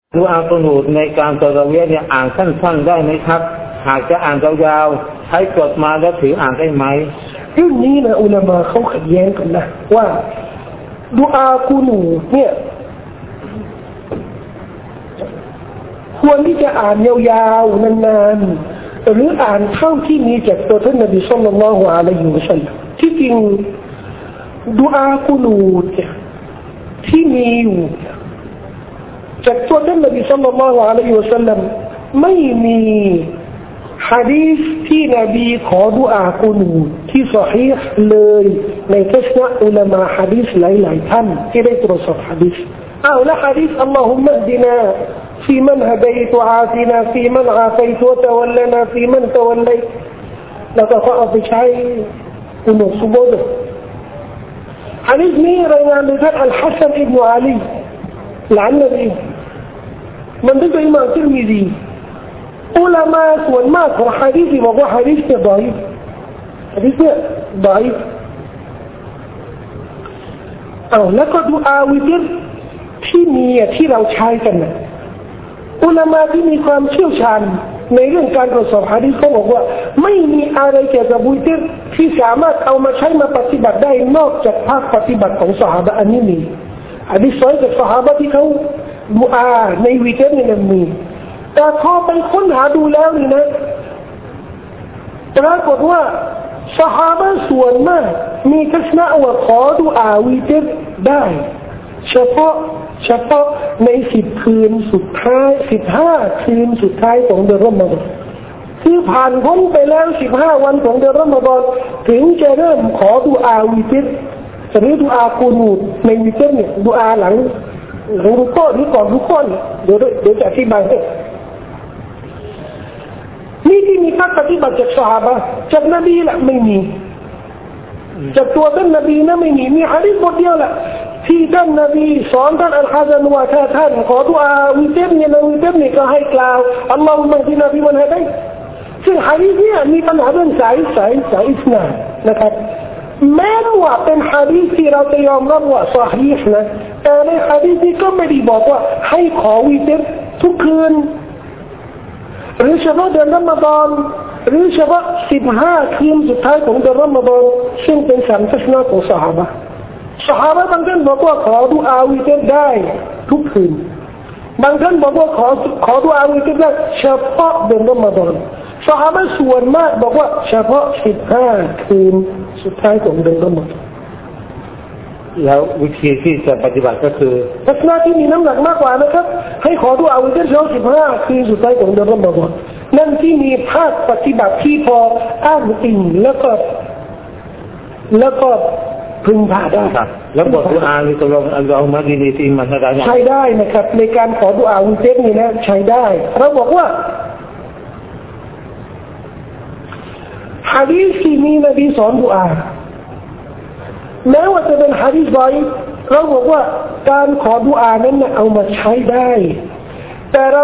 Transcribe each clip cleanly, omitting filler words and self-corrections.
ดูอากุนูตในการตะเราะเวียเนี่ยอ่านสั้นๆได้ไหมครับหากจะอ่านยาวๆใช้จดมาแล้วถืออ่านได้ไหมเรื่องนี้นะอุลามะเขาขัดแย้งกันนะว่าดูอากุนูตเนี่ยควรที่จะอ่านยาวๆนานๆหรืออ่านเท่าที่มีจากตัวท่านนบีศ็อลลัลลอฮุอะลัยฮิวะซัลลัมที่จริงดูอากุนูตที่มีอยู่จากตัวท่านนบีศ็อลลัลลอฮุอะลัยฮิวะซัลลัมไม่มีหะดีษที่นบีขอดุอากุนูตที่ศอฮีฮ์เลยในทัศนะอุลามะหะดีษหลายๆท่านที่ได้ตรวจสอบหะดีษและหะดีษอัลลอฮุมะฮ์ดินาفي من هديت وعافنا في من عافيت وتولنا في من توليت แล้วก็เขาเอาไปใช้กุนูตซุบฮ์หะดีษนี้รายงานโดยท่านอัลฮัสซันอิบนุอาลีหลานนบีมันได้เป็นอิหม่ามติรมิซีอุลามะส่วนมากของหะดีษบอกว่าหะดีษเนี่ยดอยฟหะดีษเนี่ยดอยฟแล้วก็ดุอาวิตรที่มีที่เราใช้กันนะอุลามะที่มีความเชี่ยวชาญในเรื่องการตรวจสอบหะดีษเขาบอกว่าไม่มีอะไรเกี่ยวกับวิตรที่สามารถเอามาใช้มาปฏิบัติได้นอกจากภาคปฏิบัติของซอฮาบะห์อันนี้มีหะดีษสอยจากซอฮาบะห์ที่เขาดุอาในวิตรนี่มันมีแต่พอไปค้นหาดูแล้วนี่นะปรากฏว่าซอฮาบะห์ส่วนมากมีทัศนะว่าขอดุอาวิตรได้เฉพาะใน10 คืนสุดท้าย15 คืนสุดท้ายของเดือนรอมฎอนคือผ่านพ้นไปแล้ว15 วันของเดือนรอมฎอนถึงจะเริ่มขอดุอาวิตรหรือดุอากุนูตในวิตรเนี่ยดุอาหลังรุกอหรือก่อนรุกอเนี่ยเดี๋ยวจะอธิบายให้นี่ที่มีการปฏิบัติจากซอฮาบะห์จากนบีละไม่มีจากตัวท่านนบีนะไม่มีหะดีษบทเดียวแหละที่ท่านนบีสอนท่านอัลฮัสซันว่าถ้าท่านขอดุอาวิตรเนี่ยวิตรเนี่ยก็ให้กล่าวอัลลอฮุมะฮ์ดินาฟิมันฮะดัยซึ่งหะดีษเนี่ยมีปัญหาเรื่องสายอิสนาดนะครับแม้ว่าเป็นหะดีษที่เราจะยอมรับว่าซอฮีฮ์นะแต่ในหะดีษนี้ก็ไม่ได้บอกว่าให้ขอวิตรทุกคืนหรือเฉพาะเดือนรอมฎอนหรือเฉพาะ15 คืนสุดท้ายของเดือนรอมฎอนซึ่งเป็น3 ทัศนะของซอฮาบะห์บางท่านบอกว่าขอดุอาวิตรได้ทุกคืนบางท่านบอกว่าขอดุอาวิตรได้เฉพาะเดือนรอมฎอนซอฮาบะห์ส่วนมากบอกว่าเฉพาะ15 คืนสุดท้ายของเดือนรอมฎอนแล้ววิธีที่จะปฏิบัติก็คือทัศนะที่มีน้ำหนักมากกว่านะครับให้ขอดุอาวิตรเฉพาะ15 คืนสุดท้ายของเดือนรอมฎอนนั่นที่มีภาคปฏิบัติที่พออ้างอิงแล้วก็พึงพาได้แล้วบทดุอาที่ตกลงอัลลอฮุมะฮ์ดินีฟิมันฮะดัยใช้ได้นะครับในการขอดุอาวิตรนี่นะใช้ได้เราบอกว่าหะดีษที่มีนบีสอนดุอาแม้ว่าจะเป็นหะดีษดอยฟเราบอกว่าการขอดุอานั้นเอามาใช้ได้แต่เรา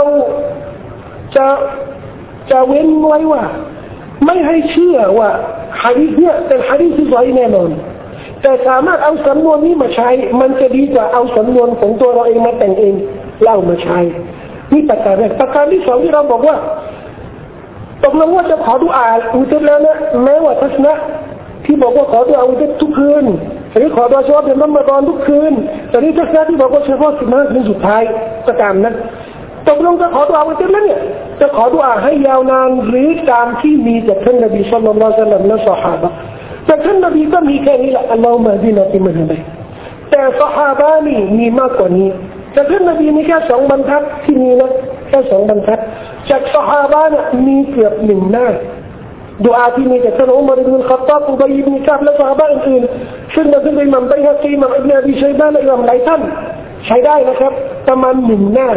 จะเว้นไว้ว่าไม่ให้เชื่อว่าหะดีษเนี่ยเป็นหะดีษที่ดอยฟแน่นอนแต่สามารถเอาสำนวนนี้มาใช้มันจะดีกว่าเอาสำนวนของตัวเราเองมาแต่งเองเล่ามาใช้นี่ประการแรกประการที่2ที่เราบอกว่าตกลงว่าจะขอดุอาอุทิศแล้วนะแม้ว่าทัศนะที่บอกว่าขอดุอาอุทิศทุกคืนหรือขอดุอาเฉพาะเดือนรอมฎอนทุกคืนแต่นี่ทัศนะที่บอกว่าเฉพาะ15 คืนสุดท้ายประการนั้นตกลงจะขอดุอาอุทิศแล้วเนี่ยจะขอดุอาให้ยาวนานหรือตามที่มีจากท่านนบีศ็อลลัลลอฮุอะลัยฮิวะซัลลัมและซอฮาบะห์แต่ท่านนบีก็มีแค่นี้แหละอัลลอฮุมะฮ์ดินาฟิมันฮะดัยแต่ซอฮาบะห์นี่มีมากกว่านี้แต่ท่านนบีมีแค่2 บรรทัดที่มีนะแค่2 บรรทัดจากซอฮาบะห์มีเกือบ1 หน้าดุอาที่มีจากท่านอุมัรอิบนุลค็อฏฏอบอุบัยอิบนุกะอ์บและซอฮาบะห์อื่นๆซึ่งท่านอิหม่ามบัยฮะกีอิหม่ามอิบนุอบีชัยบะห์และอิหม่ามหลายท่านใช้ได้นะครับประมาณ1 หน้า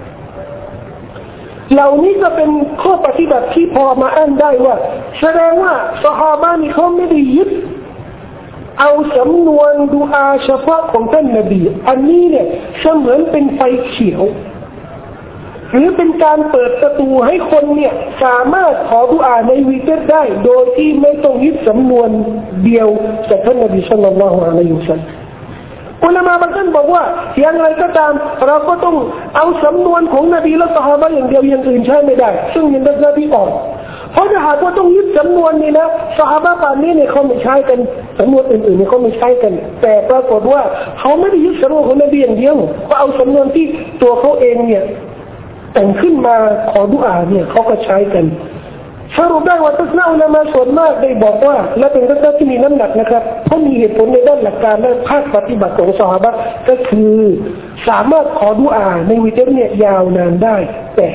เหล่านี้ก็เป็นข้อปฏิบัติที่พอมาอ้างได้ว่าแสดงว่าซอฮาบะห์นี่เขาไม่ได้ยึดเอาสำนวนดุอาเฉพาะของท่านนบีอันนี้เนี่ยเสมือนเป็นไฟเขียวหรือเป็นการเปิดประตูให้คนเนี่ยสามารถขอดุอาในวิตรได้โดยที่ไม่ต้องยึดสำนวนเดียวจากท่านนบีศ็อลลัลลอฮุอะลัยฮิวะซัลลัมอุลามะบางท่านบอกว่าอย่างไรก็ตามเราก็ต้องเอาสำนวนของนบีและซอฮาบะห์อย่างเดียวอย่างอื่นใช้ไม่ได้ซึ่งเป็นทัศนะที่อ่อนเพราะถ้าหากว่าต้องยึดสำนวนนี้นะซอฮาบะห์ป่านนี้เนี่ยเขาไม่ใช้กันสำนวนอื่นๆเนี่ยเขาไม่ใช้กันแต่ปรากฏว่าเขาไม่ได้ยึดสำนวนของนบีอย่างเดียวก็เอาสำนวนที่ตัวเขาเองเนี่ยแต่งขึ้นมาขอดุอาเนี่ยเขาก็ใช้กันสรุปได้ว่าทัศนะอุลามะส่วนมากได้บอกว่าและเป็นทัศนะที่มีน้ำหนักนะครับเพราะมีเหตุผลในด้านหลักการและภาคปฏิบัติของซอฮาบะห์ก็คือสามารถขอดุอาในวิเตอร์เนี่ยยาวนานได้แต่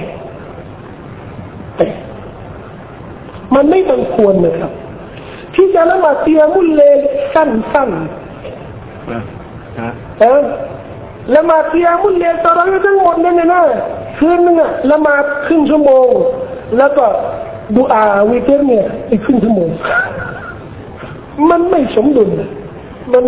มันไม่บังควรนะครับที่จะละหมาดเตียมุลเลลสั้นละหมาดเตียมุลเลลตะเราะวีห์ทั้งหมดเนี่ยนะคืนนึงละหมาดครึ่งชั่วโมงแล้วก็ดุอาวิเตอร์เนี่ยอีกครึ่งชั่วโมงมันไม่สมดุลมัน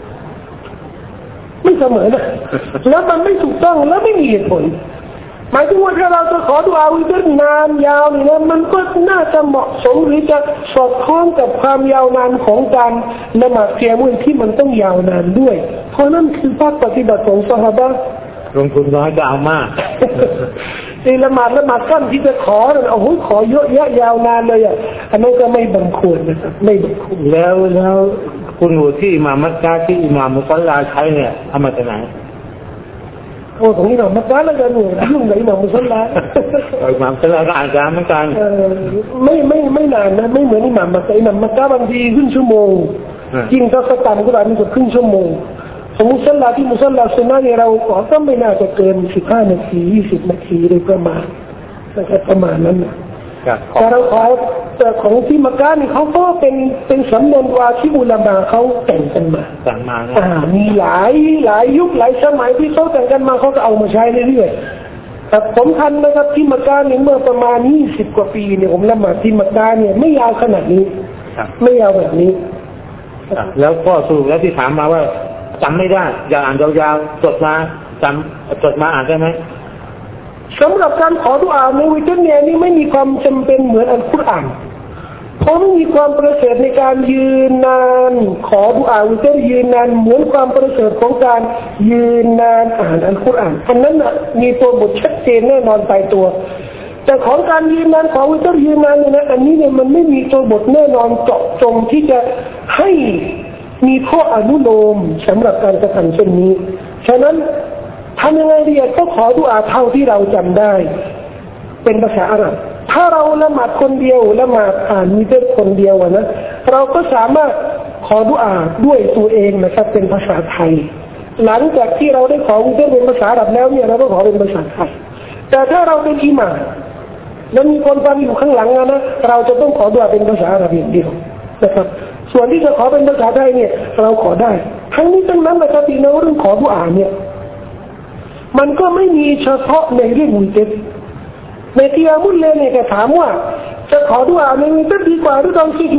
ไม่เสมอนะแล้วมันไม่ถูกต้องแล้วไม่มีเหตุผลหมายถึงว่าถ้าเราจะขอดุอาวิเตอร์นานยาวนี่นะมันก็น่าจะเหมาะสมหรือจะสอดคล้องกับความยาวนานของการละหมาดเตียมุลที่มันต้องยาวนานด้วยเพราะนั่นคือภาคปฏิบัติของซอฮาบะห์ลงทุนน้อยก็เอามากละหมาดสั้นที่จะขอโอ้โหขอเยอะแยะยาวนานเลยอันนั้นก็ไม่บังควรนะครับไม่บังควรแล้วคุณหูที่อิหม่ามมักกะฮ์ที่อิหม่ามมุศอลลาใช้เนี่ยเอามาจากไหนโอ้ของอิหม่ามมักกะฮ์แล้วกันเนี่ยยุ่งกับอิหม่ามมุศอลลาอิหม่ามมุศอลลาก็อ่านเหมือนกันไม่นานนะไม่เหมือนอิหม่ามมักกะฮ์มักกะฮ์บางทีครึ่งชั่วโมงจริงก็ต่ำก็ได้มันก็ครึ่งชั่วโมงของมุศอลลาที่มุศอลลาสุนนะเนี่ยเราขอก็ไม่น่าจะเกิน15นาที20นาทีโดยประมาณนะครับประมาณนั้นนะแต่เราขอแต่ของที่มักกะฮ์นี่เขาก็เป็นสำนวนว่าที่อุลามะเขาแต่งกันมามีหลายยุคหลายสมัยที่เขาแต่งกันมาเขาก็เอามาใช้เรื่อยๆแต่ผมทันนะครับที่มักกะฮ์นี่เมื่อประมาณ20กว่าปีเนี่ยผมละหมาดที่มักกะฮ์เนี่ยไม่ยาวขนาดนี้ไม่ยาวแบบนี้แล้วก็สรุปแล้วที่ถามมาว่าจำไม่ได้อยากอ่านยาวๆจดมาอ่านได้ไหมสำหรับการขอดุอาในวิเตอร์เนี่ยนี่ไม่มีความจำเป็นเหมือนอัลกุรอานเพราะไม่มีความประเสริฐในการยืนนานขอดุอาวิเตอร์ยืนนานเหมือนความประเสริฐของการยืนนานอ่านอัลกุรอานอันนั้นมีตัวบทชัดเจนแน่นอนตายตัวแต่ของการยืนนานขอวิเตอร์ยืนนานเนี่ยนะอันนี้เนี่ยมันไม่มีตัวบทแน่นอนเจาะจงที่จะให้มีข้ออนุโลมสำหรับการกระทำเช่นนี้ฉะนั้นทำยังไงดีก็ขอดุอาเท่าที่เราจำได้เป็นภาษาอาหรับถ้าเราละหมาดคนเดียวละหมาดอ่านวิเตอร์คนเดียวนะเราก็สามารถขอดุอาด้วยตัวเองนะครับเป็นภาษาไทยหลังจากที่เราได้ขอวิเตอร์เป็นภาษาอาหรับแล้วเนี่ยเราก็ขอเป็นภาษาไทยแต่ถ้าเราเป็นอิหม่ามแล้วมีคนฟังอยู่ข้างหลังนะเราจะต้องขอดุอาเป็นภาษาอาหรับอย่างเดียวนะครับส่วนที่จะขอเป็นภาษาไทยเนี่ยเราขอได้ทั้งนี้ทั้งนั้นนะครับที่ในเรื่องขอดุอาเนี่ยมันก็ไม่มีเฉพาะในเรื่องวิเตอร์ในเตียมุลเลลเนี่ยถามว่าจะขอดุอาในวิเตอร์ดีกว่าหรือต้องสุ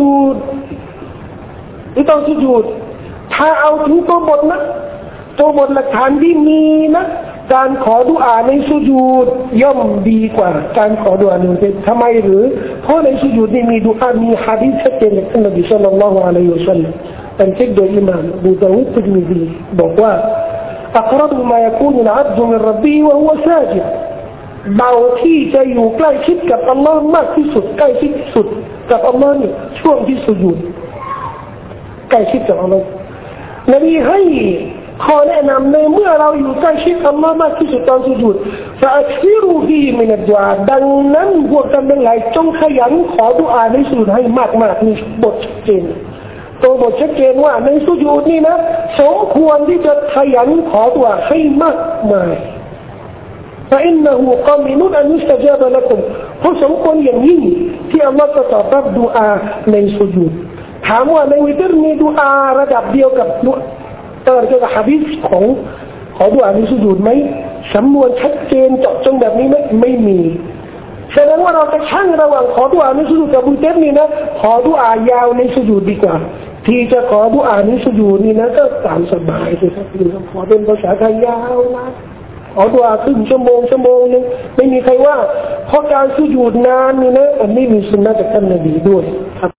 ญูดถ้าเอาถึงตัวบทนะตัวบทหลักฐานที่มีนะการขอดุอาในสุญูดย่อมดีกว่าการขอดุอาในวิเตอร์ทำไมหรือเพราะในสุญูดนี่มีดุอามีหะดีษชัดเจนจากท่านนบีศ็อลลัลลอฮุอะลัยฮิวะซัลลัมเป็นเช็คโดยอิหม่ามอบูดาวูดติรมิซีบอกว่าأقرب ما يكون العبد من ربه وهو ساجد เบาที่จะอยู่ใกล้ชิดกับอัลลอฮ์มากที่สุดใกล้ชิดที่สุดกับอัลลอฮ์นี่ช่วงที่สุญูดใกล้ชิดกับอัลลอฮ์นบีให้ข้อแนะนำในเมื่อเราอยู่ใกล้ชิดอัลลอฮ์มากที่สุดตอนสุญูดฟะอักซิรูฟีมินัดดุอาดังนั้นพวกท่านทั้งหลายจงขยันขอดุอาในสุญูดให้มากๆมีบทชัดเจนตัวบทชัดเจนว่าในสุญูดนี่นะสมควรที่จะขยันขอดุอาให้มากมายفإنه قامن أن يستجاب لكم เพราะสมควรอย่างยิ่งที่อัลลอฮฺจะตอบรับดุอาในสุญูดถามว่าในวิตรมีดุอาระดับเดียวกับเกี่ยวกับหะดีษของขอดุอาในสุญูดไหมสำนวนชัดเจนเจาะจงแบบนี้ไม่มีแสดงว่าเราจะชั่งระหว่างขอดุอาในสุญูดกับวิตรนี่นะขอดุอายาวในสุญูดดีกว่าที่จะขอดุอาในสุญูดนี่นะก็ตามสบายเลยครับขอเป็นภาษาไทยยาวนะขอดุอาครึ่งชั่วโมงนึงไม่มีใครว่าเพราะการสุญูดนานนี่นะอันนี้มีสุนนะจากท่านนบีด้วย